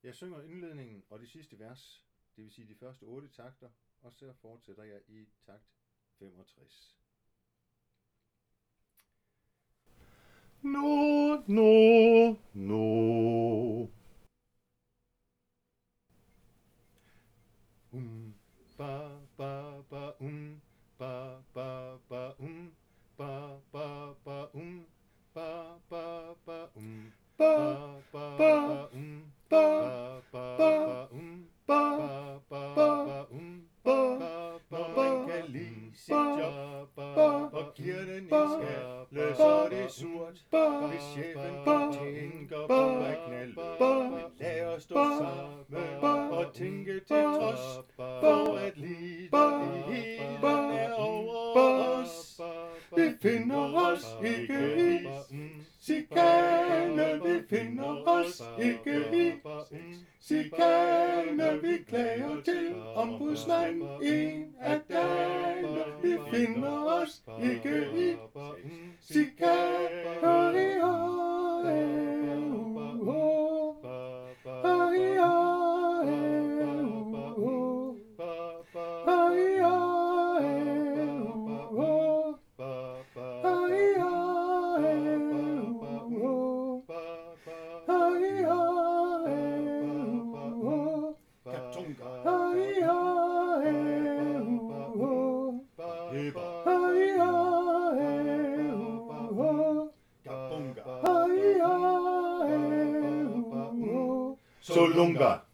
Jeg synger indledningen og de sidste vers, det vil sige de første 8 takter, og så fortsætter jeg i takt 65. No, no, no. Ba, ba, ba, ba, ba, ba, ba, ba, ba, ba, ba, ba, ba, ba, ba, når man kan lide sit job og giver den en skalle, så er det surt, hvis chefen tænker på at knalde. Lad os stå sammen og tænke til trods, for at livet det hele er over os. Vi finder os ikke i chikane, vi finder os ikke i chikane, vi klager til ombudsmand en af dagene. Vi finder os ikke i chikane. Solunga.